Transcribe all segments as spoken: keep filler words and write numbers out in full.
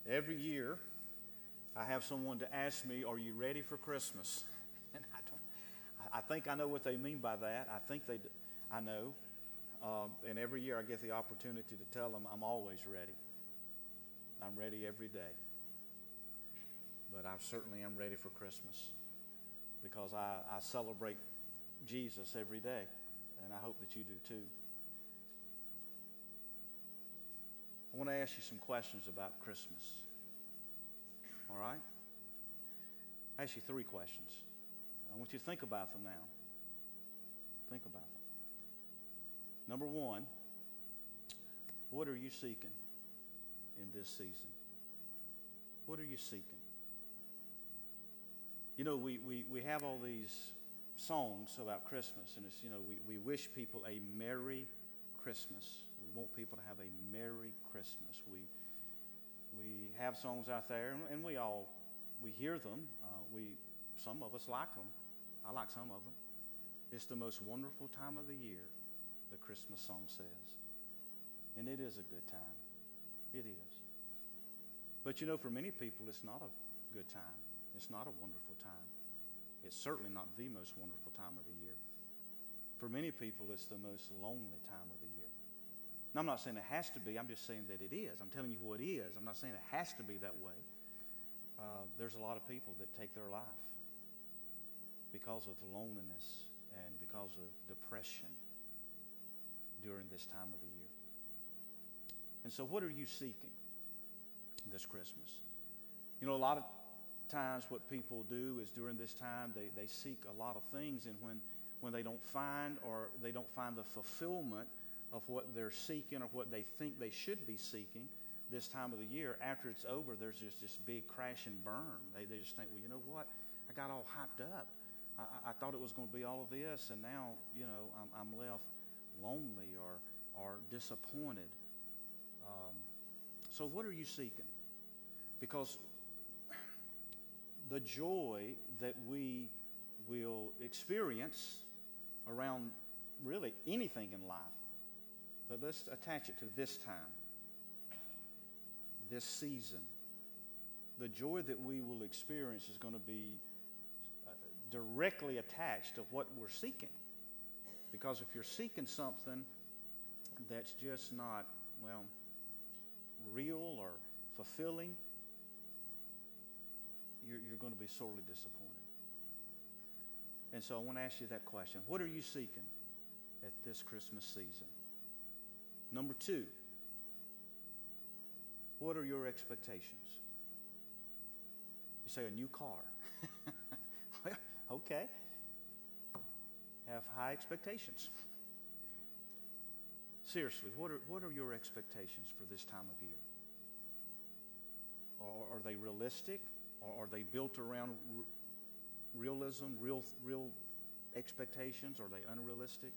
Every year, I have someone to ask me, "Are you ready for Christmas?" And I don't. I I think I know what they mean by that. I think they. d- I know. Um, and every year, I get the opportunity to tell them I'm always ready. I'm ready every day. But I certainly am ready for Christmas because I, I celebrate Jesus every day, and I hope that you do too. I want to ask you some questions about Christmas. All right? I ask you three questions. I want you to think about them now. Think about them. Number one, what are you seeking in this season? What are you seeking? You know, we, we, we have all these songs about Christmas, and it's, you know, we, we wish people a Merry Christmas. We want people to have a Merry Christmas. We we have songs out there, and, and we all, we hear them. Uh, we, some of us like them. I like some of them. It's the most wonderful time of the year, the Christmas song says. And it is a good time. It is. But you know, for many people, it's not a good time. It's not a wonderful time. It's certainly not the most wonderful time of the year. For many people, it's the most lonely time of the year. Now, I'm not saying it has to be. I'm just saying that it is. I'm telling you what it is. I'm not saying it has to be that way. Uh, there's a lot of people that take their life because of loneliness and because of depression during this time of the year. And so what are you seeking this Christmas? You know, a lot of times what people do is during this time they, they seek a lot of things, and when, when they don't find or they don't find the fulfillment of what they're seeking or what they think they should be seeking this time of the year, after it's over, there's just this big crash and burn. They, they just think, well, you know what? I got all hyped up. I, I thought it was going to be all of this, and now, you know, I'm, I'm left lonely or, or disappointed. Um, so what are you seeking? Because the joy that we will experience around really anything in life, but let's attach it to this time, this season. The joy that we will experience is going to be uh, directly attached to what we're seeking. Because if you're seeking something that's just not, well, real or fulfilling, you're, you're going to be sorely disappointed. And so I want to ask you that question. What are you seeking at this Christmas season? Number two, what are your expectations? You say a new car. Well, okay. Have high expectations. Seriously, what are, what are your expectations for this time of year? Are, are they realistic? Or are they built around r- realism, real, real expectations? Are they unrealistic?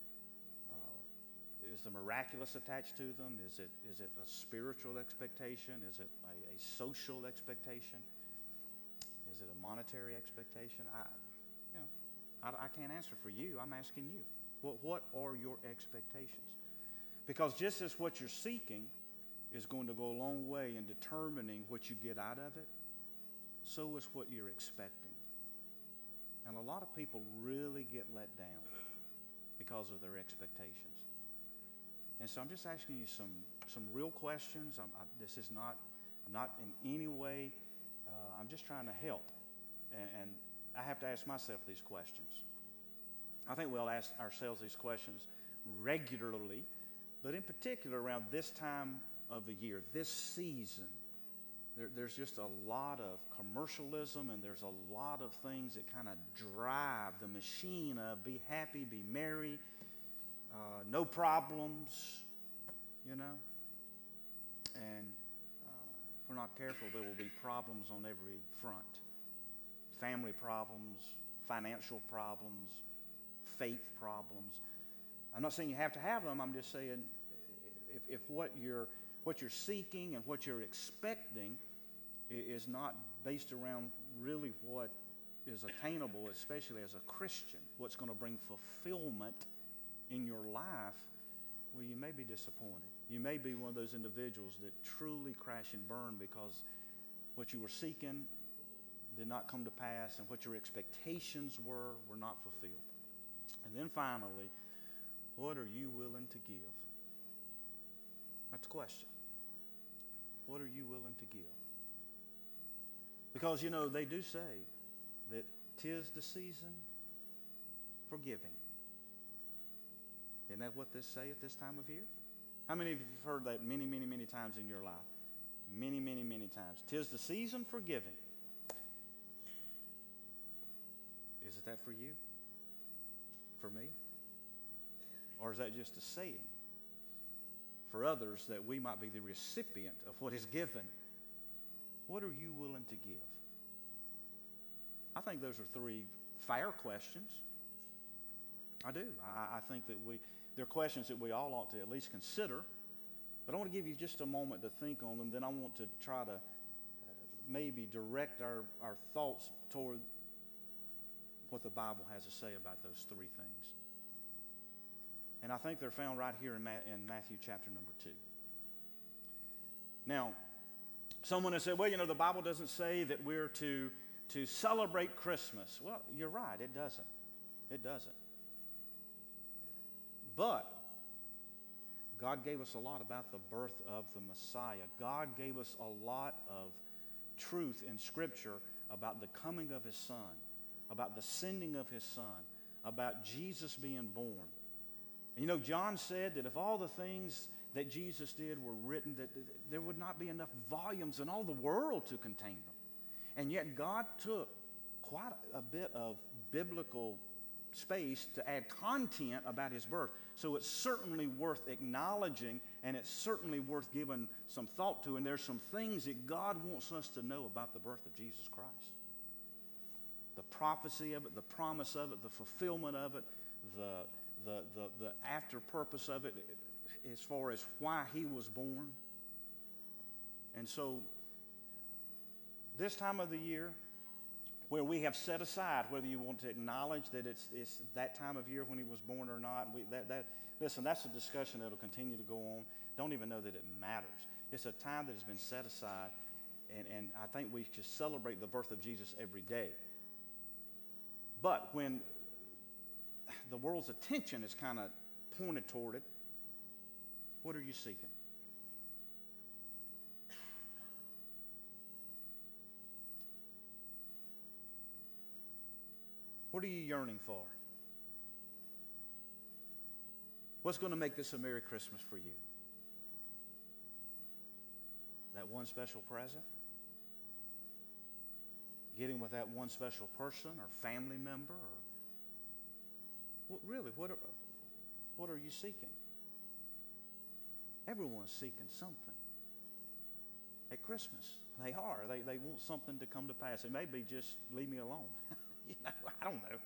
Uh, is the miraculous attached to them? Is it, is it a spiritual expectation? Is it a, a social expectation? Is it a monetary expectation? I, you know, I, I can't answer for you. I'm asking you. What, what are your expectations? Because just as what you're seeking is going to go a long way in determining what you get out of it, so is what you're expecting. And a lot of people really get let down because of their expectations. And so I'm just asking you some, some real questions. I'm, I, this is not, I'm not in any way, uh, I'm just trying to help. And, and I have to ask myself these questions. I think we'll ask ourselves these questions regularly, but in particular around this time of the year, this season. There, there's just a lot of commercialism, and there's a lot of things that kind of drive the machine of be happy, be merry, uh, no problems, you know. And uh, if we're not careful, there will be problems on every front. Family problems, financial problems, faith problems. I'm not saying you have to have them. I'm just saying if, if what you're what you're seeking and what you're expecting is not based around really what is attainable, especially as a Christian, what's going to bring fulfillment in your life, well, you may be disappointed. You may be one of those individuals that truly crash and burn because what you were seeking did not come to pass, and what your expectations were were not fulfilled. And then finally, what are you willing to give? That's the question. What are you willing to give? Because, you know, they do say that 'tis the season for giving. Isn't that what they say at this time of year? How many of you have heard that many, many, many times in your life? Many, many, many times. 'Tis the season for giving. Is it that for you? For me? Or is that just a saying for others that we might be the recipient of what is given? What are you willing to give? I think those are three fair questions. I do. I, I think that we, they're questions that we all ought to at least consider. But I want to give you just a moment to think on them. Then I want to try to uh, maybe direct our, our thoughts toward what the Bible has to say about those three things. And I think they're found right here in, Ma- in Matthew chapter number two. Now, someone has said, well, you know, the Bible doesn't say that we're to, to celebrate Christmas. Well, you're right, it doesn't. It doesn't. But God gave us a lot about the birth of the Messiah. God gave us a lot of truth in Scripture about the coming of His Son, about the sending of His Son, about Jesus being born. And you know, John said that if all the things that Jesus did were written, that there would not be enough volumes in all the world to contain them. And yet God took quite a bit of biblical space to add content about His birth. So it's certainly worth acknowledging, and it's certainly worth giving some thought to. And there's some things that God wants us to know about the birth of Jesus Christ. The prophecy of it, the promise of it, the fulfillment of it, the, the, the, the after purpose of it, as far as why He was born. And so this time of the year, where we have set aside whether you want to acknowledge that it's, it's that time of year when He was born or not. We, that, that, listen, that's a discussion that will continue to go on. Don't even know that it matters. It's a time that has been set aside, and, and I think we should celebrate the birth of Jesus every day. But when the world's attention is kind of pointed toward it, what are you seeking? What are you yearning for? What's going to make this a Merry Christmas for you? That one special present? Getting with that one special person or family member? Or what, really, what are, what are you seeking? Everyone's seeking something. At Christmas, they are. They, they want something to come to pass. It may be just leave me alone. You know, I don't know.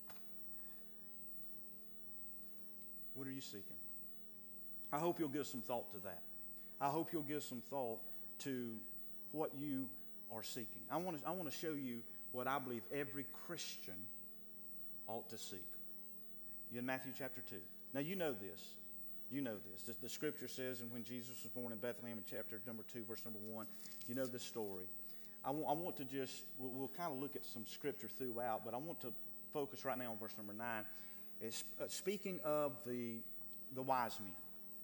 What are you seeking? I hope you'll give some thought to that. I hope you'll give some thought to what you are seeking. I want to, I want to show you what I believe every Christian ought to seek. You're in Matthew chapter two. Now, you know this. You know this. The, the Scripture says, and when Jesus was born in Bethlehem in chapter number two, verse number one, you know this story. I want, I want to just, we'll, we'll kind of look at some Scripture throughout, but I want to focus right now on verse number nine. It's uh, speaking of the, the wise men.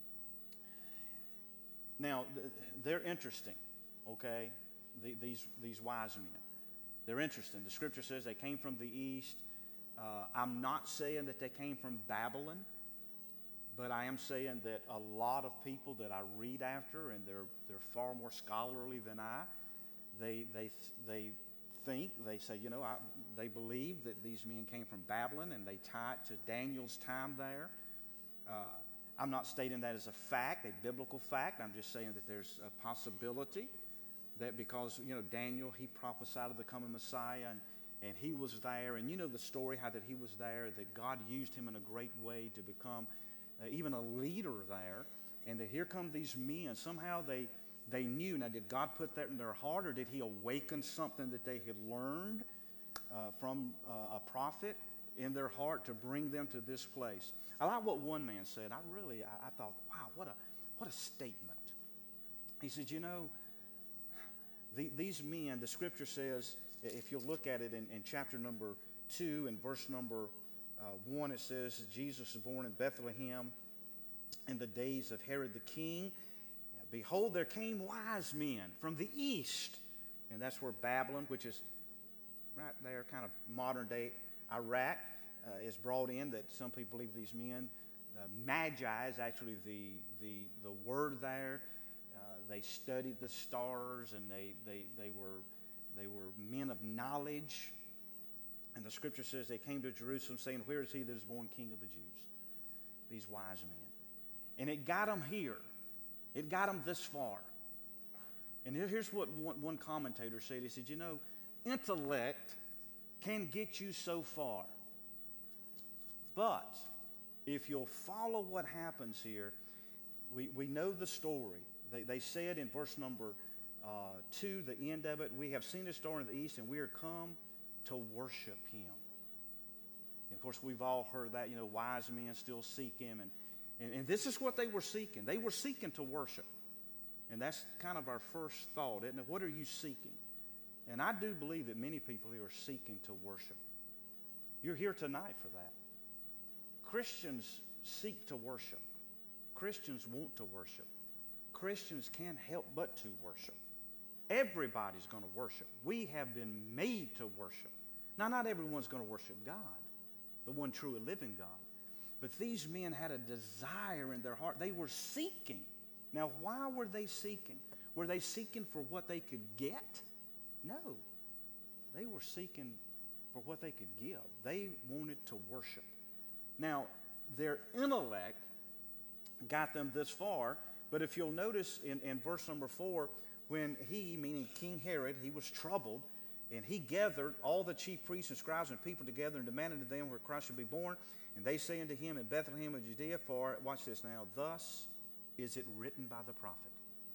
Now, th- they're interesting, okay, the, these, these wise men. They're interesting. The Scripture says they came from the east. Uh, I'm not saying that they came from Babylon, but I am saying that a lot of people that I read after, and they're, they're far more scholarly than I, They they they think, they say, you know, I, they believe that these men came from Babylon, and they tie it to Daniel's time there. Uh, I'm not stating that as a fact, a biblical fact. I'm just saying that there's a possibility that because, you know, Daniel, he prophesied of the coming Messiah, and, and he was there. And you know the story, how that he was there, that God used him in a great way to become uh, even a leader there. And that here come these men. Somehow they... They knew. Now, did God put that in their heart, or did He awaken something that they had learned uh, from uh, a prophet in their heart to bring them to this place? I like what one man said. I really, I, I thought, wow, what a, what what a statement. He said, you know, the, these men, the scripture says, if you'll look at it in, in chapter number two and verse number uh, one, it says, Jesus was born in Bethlehem in the days of Herod the king. Behold, there came wise men from the east. And that's where Babylon, which is right there, kind of modern day Iraq, uh, is brought in. That some people believe these men, uh, magi is actually the, the, the word there. Uh, they studied the stars, and they, they, they, were, they were men of knowledge. And the scripture says they came to Jerusalem saying, where is he that is born King of the Jews? These wise men. And it got them here. It got them this far. And here's what one, one commentator said. He said, you know, intellect can get you so far. But if you'll follow what happens here, we, we know the story. They, they said in verse number uh, two, the end of it, we have seen his star in the east, and we are come to worship him. And of course, we've all heard that, you know, wise men still seek him. And, and, and this is what they were seeking. They were seeking to worship. And that's kind of our first thought, isn't it? What are you seeking? And I do believe that many people here are seeking to worship. You're here tonight for that. Christians seek to worship. Christians want to worship. Christians can't help but to worship. Everybody's going to worship. We have been made to worship. Now, not everyone's going to worship God, the one true and living God. But these men had a desire in their heart. They were seeking. Now, why were they seeking? Were they seeking for what they could get? No. They were seeking for what they could give. They wanted to worship. Now, their intellect got them this far, but if you'll notice in, in verse number four, when he, meaning King Herod, he was troubled, and he gathered all the chief priests and scribes and people together and demanded of them where Christ should be born. And they say unto him in Bethlehem of Judea, for, watch this now, thus is it written by the prophet.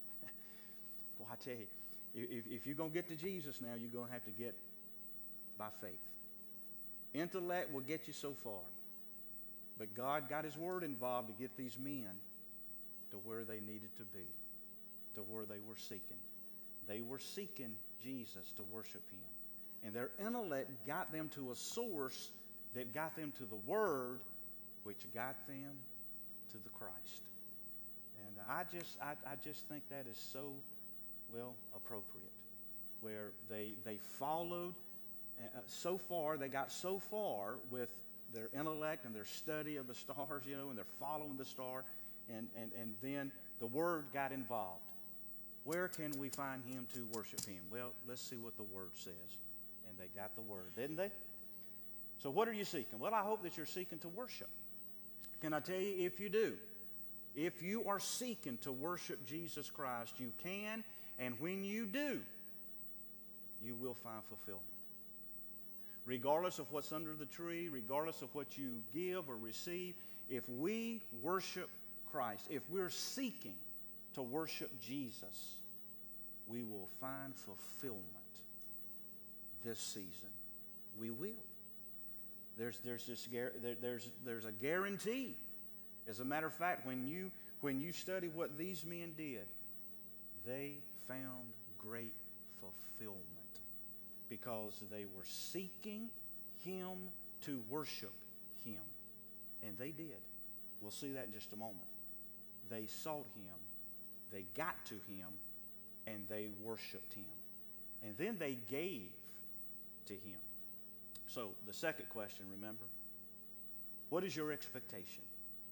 Boy, I tell you, if, if you're going to get to Jesus now, you're going to have to get by faith. Intellect will get you so far. But God got his word involved to get these men to where they needed to be, to where they were seeking. They were seeking Jesus to worship him. And their intellect got them to a source that got them to the word, which got them to the Christ. And I just, I, I just think that is so, well, appropriate, where they, they followed uh, so far, they got so far with their intellect and their study of the stars, you know, and they're following the star, and, and, and then the word got involved. Where can we find him to worship him? Well, let's see what the word says. And they got the word, didn't they? So what are you seeking? Well, I hope that you're seeking to worship. Can I tell you, if you do, if you are seeking to worship Jesus Christ, you can, and when you do, you will find fulfillment. Regardless of what's under the tree, regardless of what you give or receive, if we worship Christ, if we're seeking to worship Jesus, we will find fulfillment this season. We will. There's, there's, this, there, there's, there's a guarantee. As a matter of fact, when you, when you study what these men did, they found great fulfillment because they were seeking him to worship him. And they did. We'll see that in just a moment. They sought him, they got to him, and they worshiped him. And then they gave to him. So the second question, remember, what is your expectation?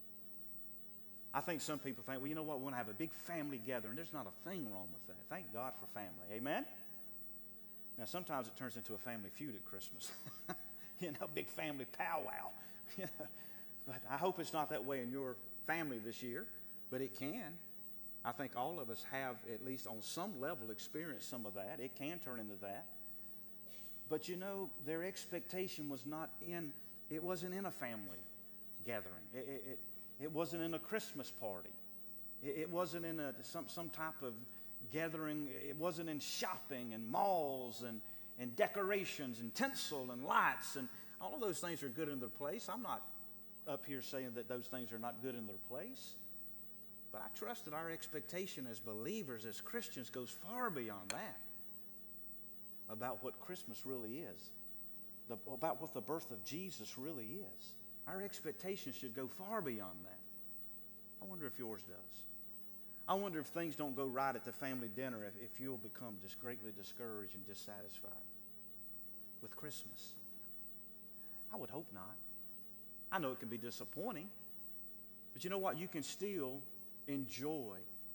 I think some people think, well, you know what, we want to have a big family gathering. There's not a thing wrong with that. Thank God for family. Amen? Now, sometimes it turns into a family feud at Christmas. You know, big family powwow. You know, but I hope it's not that way in your family this year, but it can. I think all of us have, at least on some level, experienced some of that. It can turn into that. But you know, their expectation was not in, it wasn't in a family gathering. It, it, it, it wasn't in a Christmas party. It, it wasn't in a, some, some type of gathering. It wasn't in shopping and malls and, and decorations and tinsel and lights. And all of those things are good in their place. I'm not up here saying that those things are not good in their place. But I trust that our expectation as believers, as Christians, goes far beyond that about what Christmas really is, the, about what the birth of Jesus really is. Our expectations should go far beyond that. I wonder if yours does. I wonder if things don't go right at the family dinner, if, if you'll become just greatly discouraged and dissatisfied with Christmas. I would hope not. I know it can be disappointing, but you know what? You can still enjoy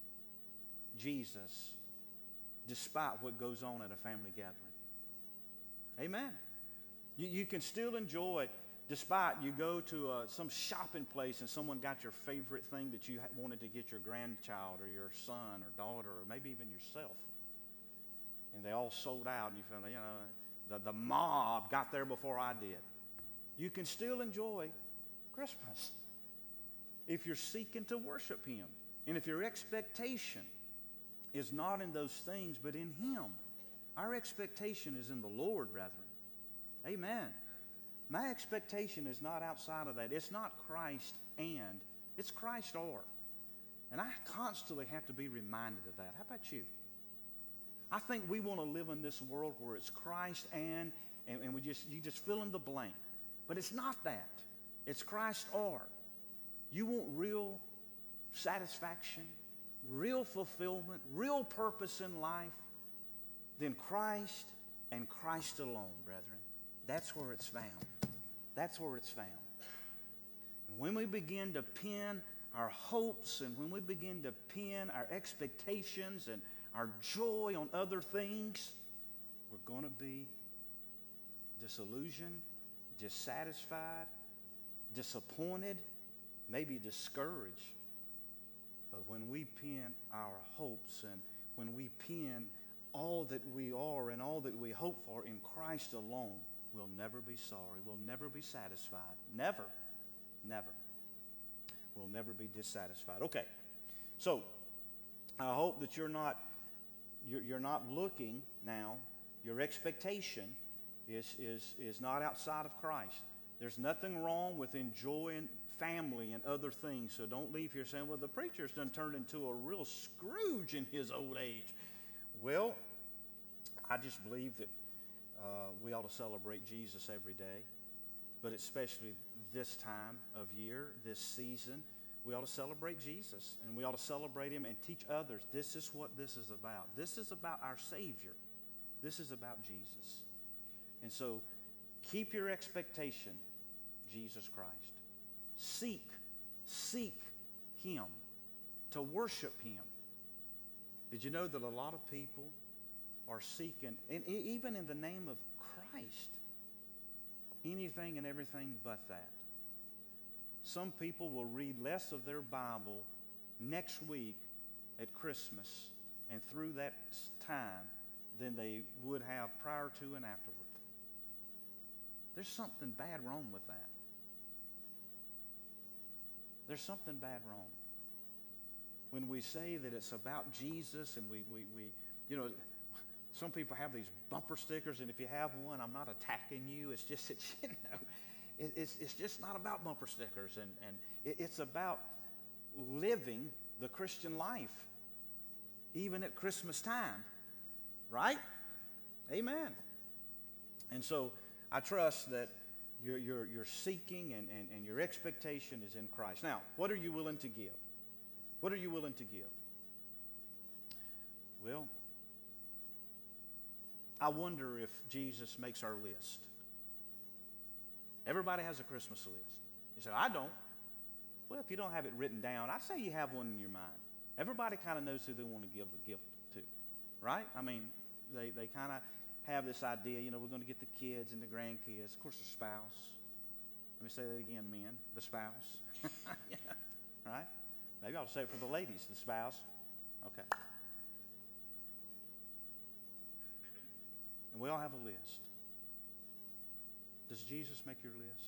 Jesus despite what goes on at a family gathering. Amen. You, you can still enjoy despite you go to uh, some shopping place and someone got your favorite thing that you wanted to get your grandchild or your son or daughter or maybe even yourself. And they all sold out and you found, you know, the, the mob got there before I did. You can still enjoy Christmas if you're seeking to worship Him. And if your expectation is not in those things but in Him. Our expectation is in the Lord, brethren. Amen. My expectation is not outside of that. It's not Christ and, it's Christ or. And I constantly have to be reminded of that. How about you? I think we want to live in this world where it's Christ and, and, and we just you just fill in the blank. But it's not that. It's Christ or. You want real satisfaction, real fulfillment, real purpose in life, then Christ and Christ alone, brethren. That's where it's found. That's where it's found. And when we begin to pin our hopes and when we begin to pin our expectations and our joy on other things, we're going to be disillusioned, dissatisfied, disappointed, maybe discouraged. But when we pin our hopes and when we pin all that we are and all that we hope for in Christ alone, we'll never be sorry. We'll never be satisfied. Never. Never. We'll never be dissatisfied. Okay. So, I hope that you're not you're, you're not looking now. Your expectation is, is, is not outside of Christ. There's nothing wrong with enjoying family and other things. So don't leave here saying, well, the preacher's done turned into a real Scrooge in his old age. Well, I just believe that uh, we ought to celebrate Jesus every day, but especially this time of year, this season, we ought to celebrate Jesus, and we ought to celebrate Him and teach others. This is what this is about. This is about our Savior. This is about Jesus. And so keep your expectation, Jesus Christ. Seek, seek Him, to worship Him. Did you know that a lot of people are seeking, and even in the name of Christ, anything and everything but that? Some people will read less of their Bible next week at Christmas and through that time than they would have prior to and afterward. There's something bad wrong with that. There's something bad wrong. When we say that it's about Jesus and we, we, we you know, some people have these bumper stickers, and if you have one, I'm not attacking you. It's just that, you know, it, it's, it's just not about bumper stickers. And, and it, it's about living the Christian life, even at Christmas time. Right? Amen. And so I trust that you're, you're, you're seeking and, and, and your expectation is in Christ. Now, what are you willing to give? What are you willing to give? Well, I wonder if Jesus makes our list. Everybody has a Christmas list. You say, I don't. Well, if you don't have it written down, I'd say you have one in your mind. Everybody kind of knows who they want to give a gift to, right? I mean, they, they kind of have this idea, you know, we're going to get the kids and the grandkids, of course, the spouse. Let me say that again, men, the spouse. Yeah. Right? Maybe I'll say it for the ladies, the spouse. Okay. And we all have a list. Does Jesus make your list?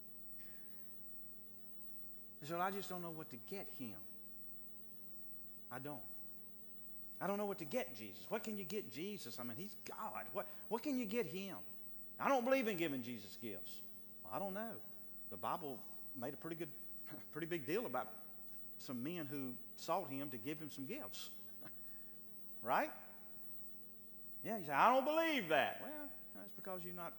He said, I just don't know what to get Him. I don't. I don't know what to get Jesus. What can you get Jesus? I mean, He's God. What, what can you get Him? I don't believe in giving Jesus gifts. Well, I don't know. The Bible made a pretty good, pretty big deal about some men who sought him to give him some gifts. Right? Yeah, you say, I don't believe that. Well, that's because you're not,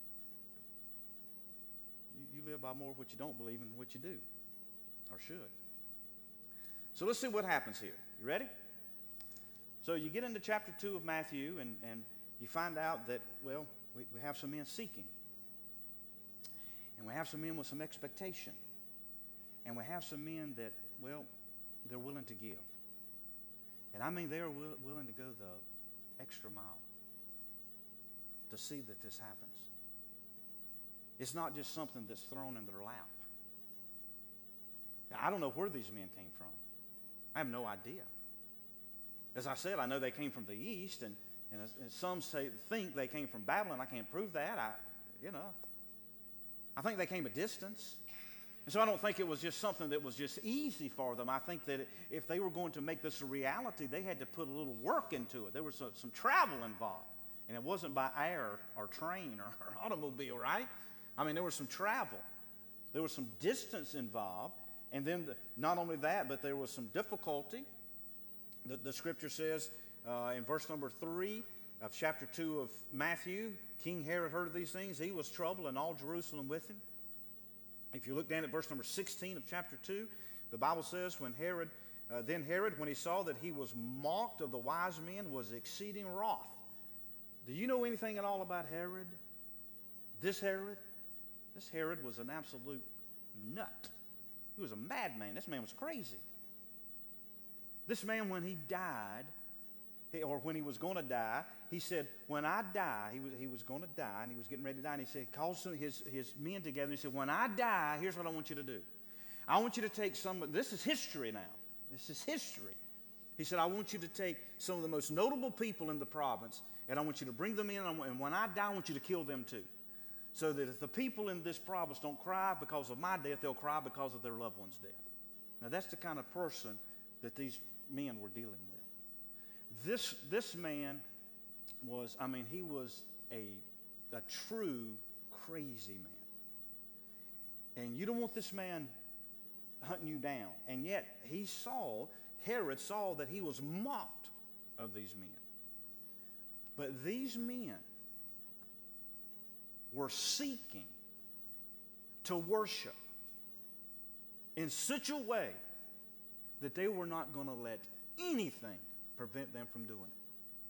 you, you live by more of what you don't believe than what you do, or should. So let's see what happens here. You ready? So you get into chapter two of Matthew, and, and you find out that, well, we, we have some men seeking. And we have some men with some expectation. And we have some men that, well, they're willing to give. And I mean, they're will, willing to go the extra mile to see that this happens. It's not just something that's thrown in their lap. Now, I don't know where these men came from. I have no idea. As I said, I know they came from the east, and, and, and some say think they came from Babylon. I can't prove that. I, you know, I think they came a distance. And so I don't think it was just something that was just easy for them. I think that if they were going to make this a reality, they had to put a little work into it. There was some, some travel involved. And it wasn't by air or train or, or automobile, right? I mean, there was some travel. There was some distance involved. And then the, not only that, but there was some difficulty. The, the scripture says uh, in verse number three of chapter two of Matthew, King Herod heard of these things. He was troubled, and all Jerusalem with him. If you look down at verse number sixteen of chapter two, the Bible says, when Herod, uh, then Herod, when he saw that he was mocked of the wise men, was exceeding wroth. Do you know anything at all about Herod? This Herod? This Herod was an absolute nut. He was a madman. This man was crazy. This man, when he died, he, or when he was going to die, he said, when I die, he was, he was going to die, and he was getting ready to die, and he said, he called some, his, his men together, and he said, when I die, here's what I want you to do. I want you to take some, this is history now. This is history. He said, I want you to take some of the most notable people in the province, and I want you to bring them in, and when I die, I want you to kill them too. So that if the people in this province don't cry because of my death, they'll cry because of their loved one's death. Now, that's the kind of person that these men were dealing with. This, this man was, I mean, he was a, a true crazy man. And you don't want this man hunting you down. And yet, he saw, Herod saw that he was mocked of these men. But these men were seeking to worship in such a way that they were not going to let anything prevent them from doing it.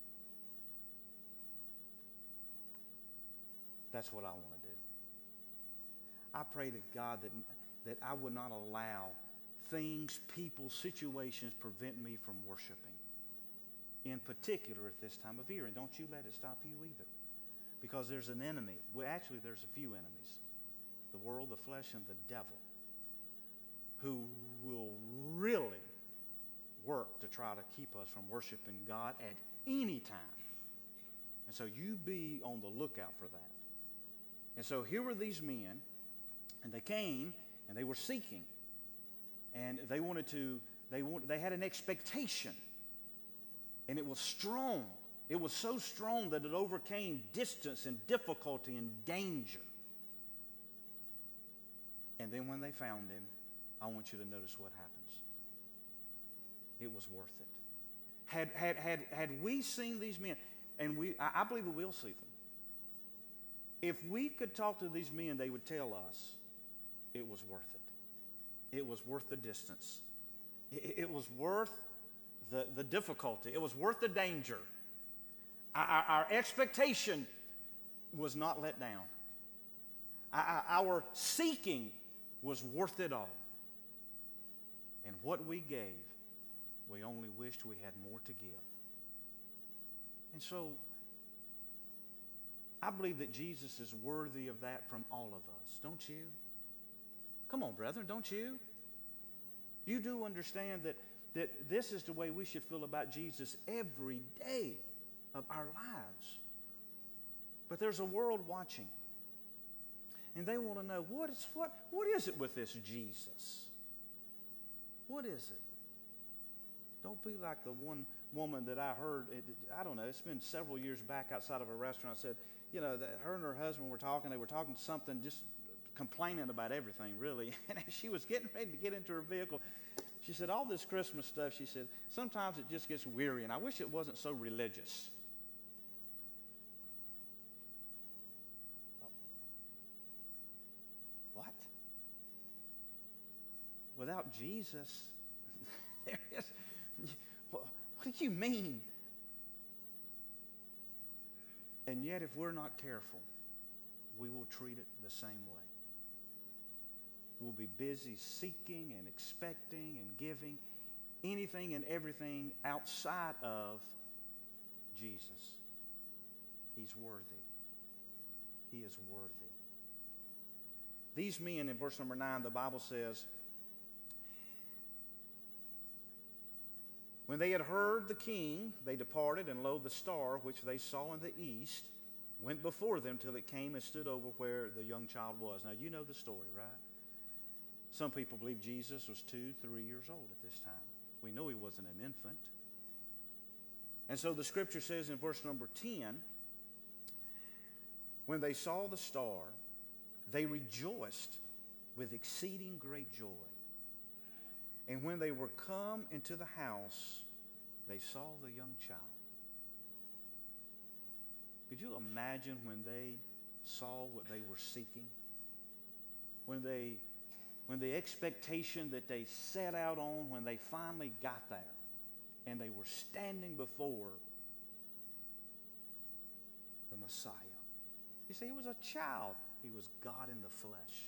That's what I want to do. I pray to God that, that I would not allow things, people, situations prevent me from worshiping. In particular at this time of year. And don't you let it stop you either. Because there's an enemy. Well, actually, there's a few enemies. The world, the flesh, and the devil. Who will really work to try to keep us from worshiping God at any time. And so you be on the lookout for that. And so here were these men, and they came, and they were seeking. And they wanted to, they wanted, they had an expectation. And it was strong. It was so strong that it overcame distance and difficulty and danger. And then when they found him, I want you to notice what happens. It was worth it. Had, had, had, had we seen these men, and we, I, I believe we will see them. If we could talk to these men, they would tell us it was worth it. It was worth the distance. It, it was worth the, the difficulty. It was worth the danger. Our, our, our expectation was not let down. Our, our seeking was worth it all. And what we gave, we only wished we had more to give. And so, I believe that Jesus is worthy of that from all of us, don't you? Come on, brethren, don't you? You do understand that, that this is the way we should feel about Jesus every day of our lives. But there's a world watching. And they want to know, what is, what, what is it with this Jesus? What is it? Don't be like the one woman that I heard, it, I don't know, it's been several years back outside of a restaurant. I said, you know, that her and her husband were talking. They were talking something, just complaining about everything, really. And as she was getting ready to get into her vehicle, She said, all this Christmas stuff, she said, sometimes it just gets weary, and I wish it wasn't so religious. What? Without Jesus, there is, what, what do you mean? And yet, if we're not careful, we will treat it the same way. We'll be busy seeking and expecting and giving anything and everything outside of Jesus. He's worthy. He is worthy. These men, in verse number nine, the Bible says, when they had heard the king, they departed, and lo, the star which they saw in the east went before them till it came and stood over where the young child was. Now, you know the story, right? Some people believe Jesus was two, three years old at this time. We know he wasn't an infant. And so the scripture says in verse number ten, when they saw the star, they rejoiced with exceeding great joy. And when they were come into the house, they saw the young child. Could you imagine when they saw what they were seeking? When they, when the expectation that they set out on, when they finally got there, and they were standing before the Messiah. You see, he was a child. He was God in the flesh.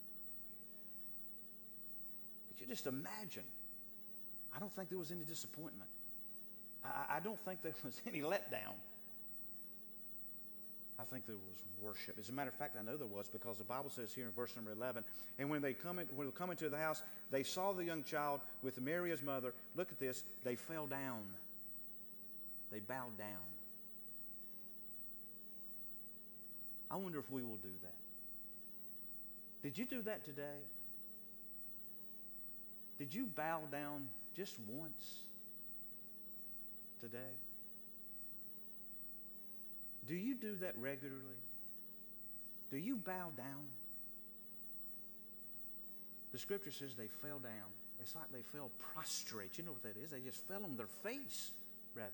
Could you just imagine? I don't think there was any disappointment. I, I don't think there was any letdown. I think there was worship. As a matter of fact, I know there was, because the Bible says here in verse number eleven, and when they come in, when they come into the house, they saw the young child with Mary his mother. Look at this. They fell down. They bowed down. I wonder if we will do that. Did you do that today? Did you bow down just once today? Do you do that regularly? Do you bow down? The scripture says they fell down. It's like they fell prostrate. You know what that is? They just fell on their face, brethren.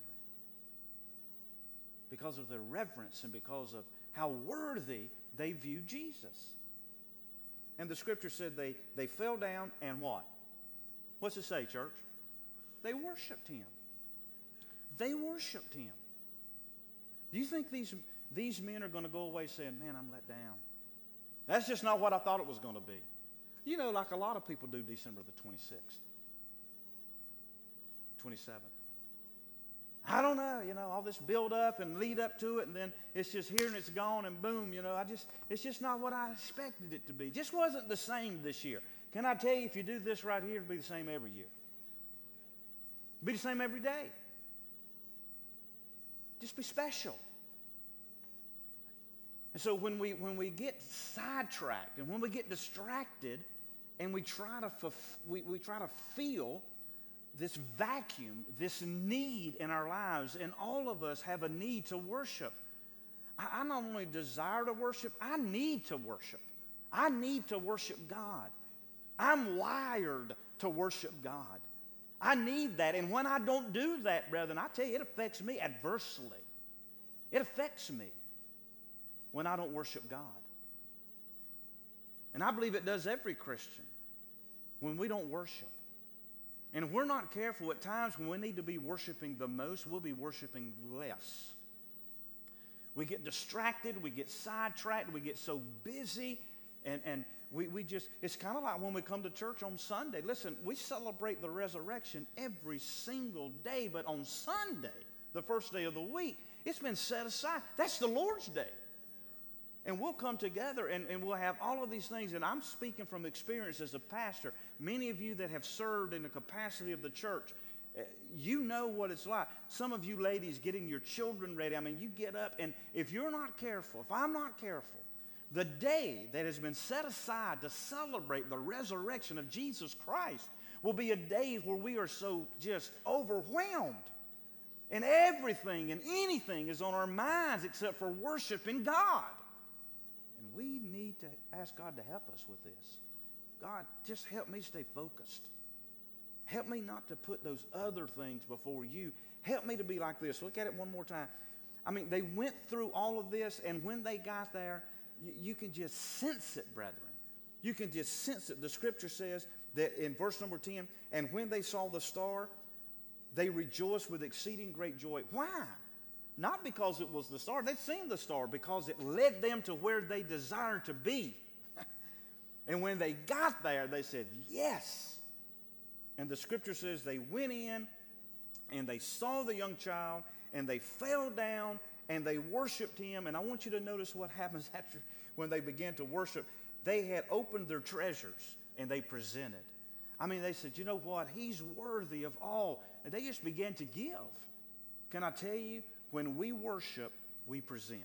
Because of their reverence and because of how worthy they viewed Jesus. And the scripture said they, they fell down and what? What's it say, church? They worshiped him. They worshiped him. Do you think these, these men are going to go away saying, man, I'm let down? That's just not what I thought it was going to be. You know, like a lot of people do December the twenty-sixth, twenty-seventh. I don't know, you know, all this build up and lead up to it, and then it's just here and it's gone and boom, you know, I just, it's just not what I expected it to be. Just wasn't the same this year. Can I tell you, if you do this right here, it'll be the same every year. It'll be the same every day. Just be special. And so when we, when we get sidetracked and when we get distracted and we try to, fulf- we, we try to feel this vacuum, this need in our lives, and all of us have a need to worship. I, I not only desire to worship, I need to worship. I need to worship God. I'm wired to worship God. I need that. And when I don't do that, brethren, I tell you, it affects me adversely. It affects me when I don't worship God. And I believe it does every Christian when we don't worship. And if we're not careful, at times when we need to be worshiping the most, we'll be worshiping less. We get distracted, we get sidetracked, we get so busy, and, and we, we just, it's kind of like when we come to church on Sunday. Listen, we celebrate the resurrection every single day, but on Sunday, the first day of the week, it's been set aside. That's the Lord's day. And we'll come together and, and we'll have all of these things. And I'm speaking from experience as a pastor. Many of you that have served in the capacity of the church, uh, you know what it's like. Some of you ladies getting your children ready. I mean, you get up, and if you're not careful, if I'm not careful, the day that has been set aside to celebrate the resurrection of Jesus Christ will be a day where we are so just overwhelmed. And everything and anything is on our minds except for worshiping God. And we need to ask God to help us with this. God, just help me stay focused. Help me not to put those other things before you. Help me to be like this. Look at it one more time. I mean, they went through all of this, and when they got there, you, you can just sense it, brethren. You can just sense it. The scripture says that in verse number ten, and when they saw the star, they rejoiced with exceeding great joy. Why? Not because it was the star. They'd seen the star, because it led them to where they desired to be. And when they got there, they said, yes. And the scripture says they went in and they saw the young child and they fell down and they worshiped him. And I want you to notice what happens after when they began to worship. They had opened their treasures and they presented. I mean, they said, you know what? He's worthy of all. And they just began to give. Can I tell you, when we worship, we present.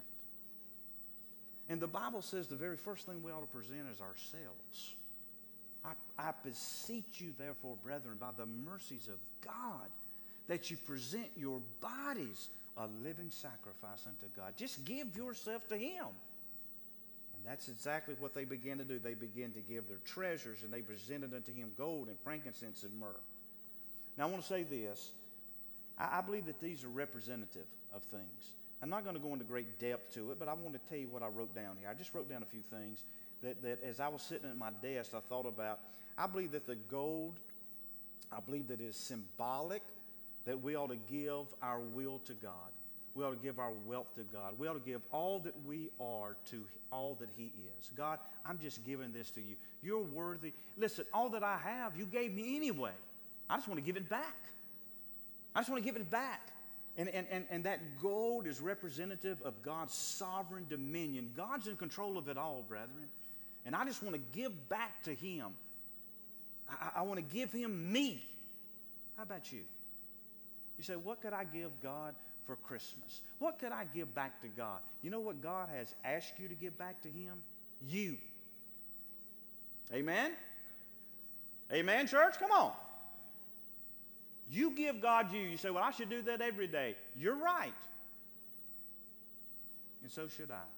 And the Bible says the very first thing we ought to present is ourselves. I, I beseech you, therefore, brethren, by the mercies of God, that you present your bodies a living sacrifice unto God. Just give yourself to Him. And that's exactly what they began to do. They began to give their treasures, and they presented unto Him gold and frankincense and myrrh. Now, I want to say this. I, I believe that these are representative of things. I'm not going to go into great depth to it, but I want to tell you what I wrote down here. I just wrote down a few things that, that as I was sitting at my desk, I thought about. I believe that the gold, I believe that it is symbolic that we ought to give our will to God. We ought to give our wealth to God. We ought to give all that we are to all that He is. God, I'm just giving this to you. You're worthy. Listen, all that I have, you gave me anyway. I just want to give it back. I just want to give it back. And, and, and, and that gold is representative of God's sovereign dominion. God's in control of it all, brethren. And I just want to give back to Him. I, I want to give Him me. How about you? You say, what could I give God for Christmas? What could I give back to God? You know what God has asked you to give back to Him? You. Amen? Amen, church? Come on. You give God you. You say, well, I should do that every day. You're right. And so should I.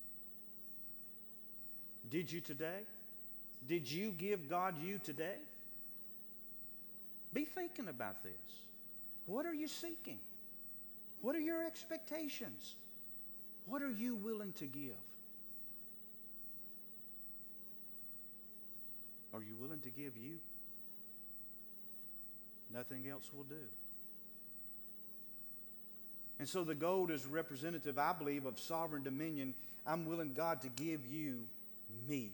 Did you today? Did you give God you today? Be thinking about this. What are you seeking? What are your expectations? What are you willing to give? Are you willing to give you? Nothing else will do. And so the gold is representative, I believe, of sovereign dominion. I'm willing, God, to give you me.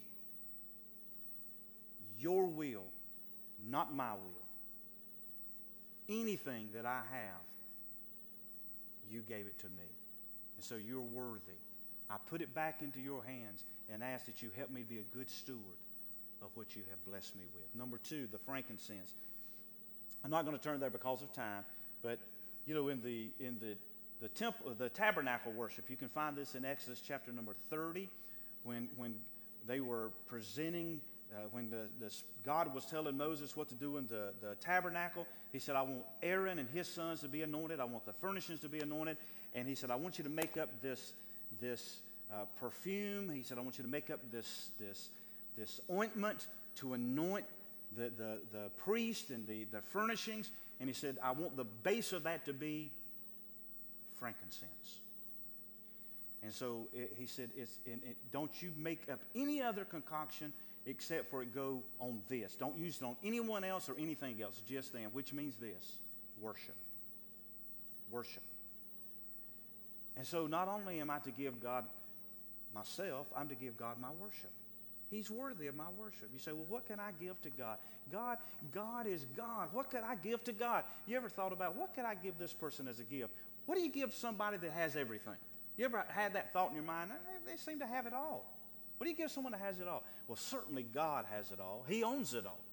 Your will, not my will. Anything that I have, you gave it to me. And so you're worthy. I put it back into your hands and ask that you help me be a good steward of what you have blessed me with. Number two, the frankincense. I'm not going to turn there because of time, but you know, in the in the the temple, the tabernacle worship, you can find this in Exodus chapter number thirty, when when they were presenting, uh, when the, the God was telling Moses what to do in the, the tabernacle. He said, I want Aaron and his sons to be anointed. I want the furnishings to be anointed. And he said, I want you to make up this this uh, perfume. He said, I want you to make up this this this ointment to anoint the, the, the priest and the, the furnishings. And he said, I want the base of that to be frankincense. And so it, he said, it's, and it, don't you make up any other concoction except for it go on this. Don't use it on anyone else or anything else, just them, which means this, worship. Worship. And so not only am I to give God myself, I'm to give God my worship. He's worthy of my worship. You say, well, what can I give to God? God, God is God. What could I give to God? You ever thought about, what could I give this person as a gift? What do you give somebody that has everything? You ever had that thought in your mind? They, they seem to have it all. What do you give someone that has it all? Well, certainly God has it all. He owns it all.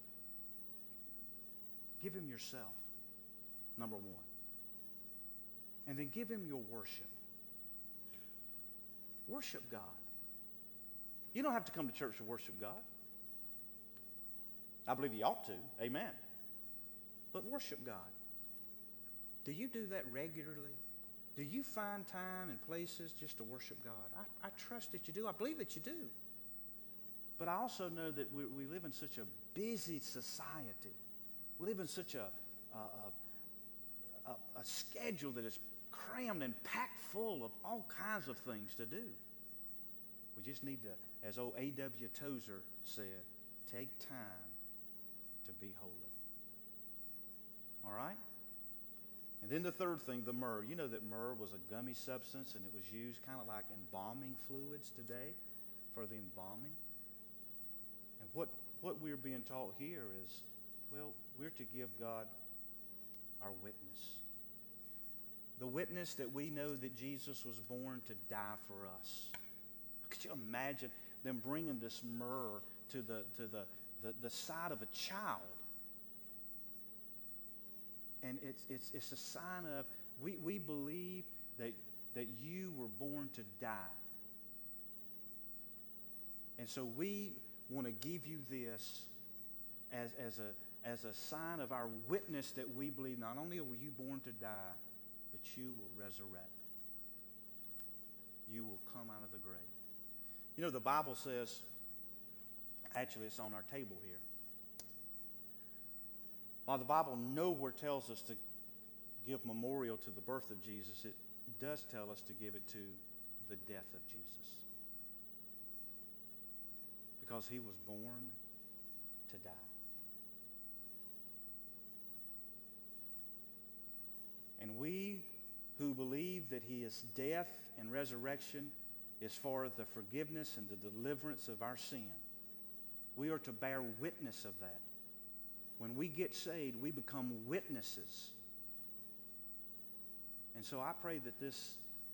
Give Him yourself, number one. And then give Him your worship. Worship God. You don't have to come to church to worship God. I believe you ought to. Amen. But worship God. Do you do that regularly? Do you find time and places just to worship God? I, I trust that you do. I believe that you do. But I also know that we, we live in such a busy society We live in such a, a, a, a schedule that is crammed and packed full of all kinds of things to do. We just need to, as old A W Tozer said, take time to be holy. All right? And then the third thing, the myrrh. You know that myrrh was a gummy substance, and it was used kind of like embalming fluids today for the embalming. And what, what we're being taught here is, well, we're to give God our witness. The witness that we know that Jesus was born to die for us. Could you imagine them bringing this myrrh to the, to the, the, the side of a child? And it's, it's, it's a sign of, we, we believe that, that you were born to die. And so we want to give you this as, as, a, as a sign of our witness that we believe not only were you born to die, but you will resurrect. You will come out of the grave. You know, the Bible says, actually it's on our table here. While the Bible nowhere tells us to give memorial to the birth of Jesus, it does tell us to give it to the death of Jesus. Because he was born to die. And we who believe that his death and resurrection is for the forgiveness and the deliverance of our sin, we are to bear witness of that. When we get saved, we become witnesses. And so I pray that this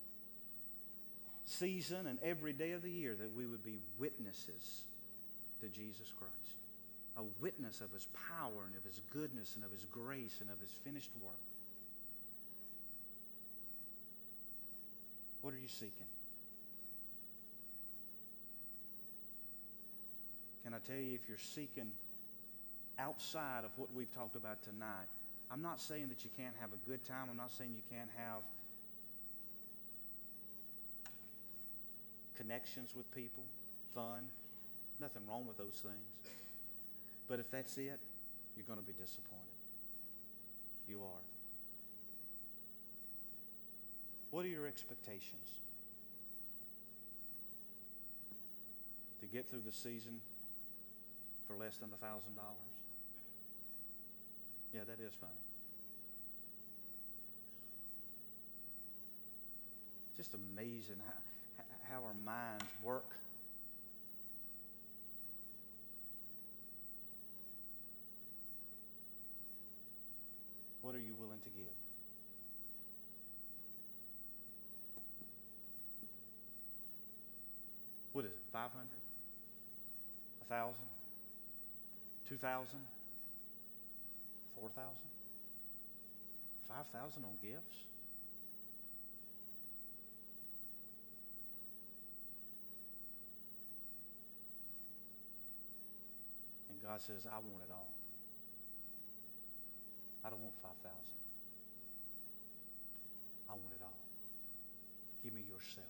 season and every day of the year that we would be witnesses to Jesus Christ. A witness of his power and of his goodness and of his grace and of his finished work. What are you seeking? Can I tell you, if you're seeking outside of what we've talked about tonight, I'm not saying that you can't have a good time. I'm not saying you can't have connections with people, fun. Nothing wrong with those things. But if that's it, you're going to be disappointed. You are. What are your expectations? To get through the season for less than a thousand dollars? Yeah, that is funny. Just amazing how, how our minds work. What are you willing to give? What is it, five hundred? A thousand? Two thousand? Four thousand? Five thousand on gifts? And God says, I want it all. I don't want five thousand. I want it all. Give me yourself.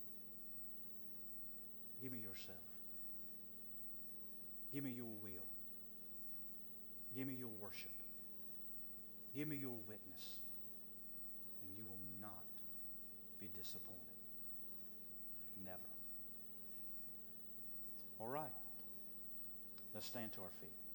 Give me yourself. Give me your will. Give me your worship. Give me your witness. And you will not be disappointed. Never. All right. Let's stand to our feet.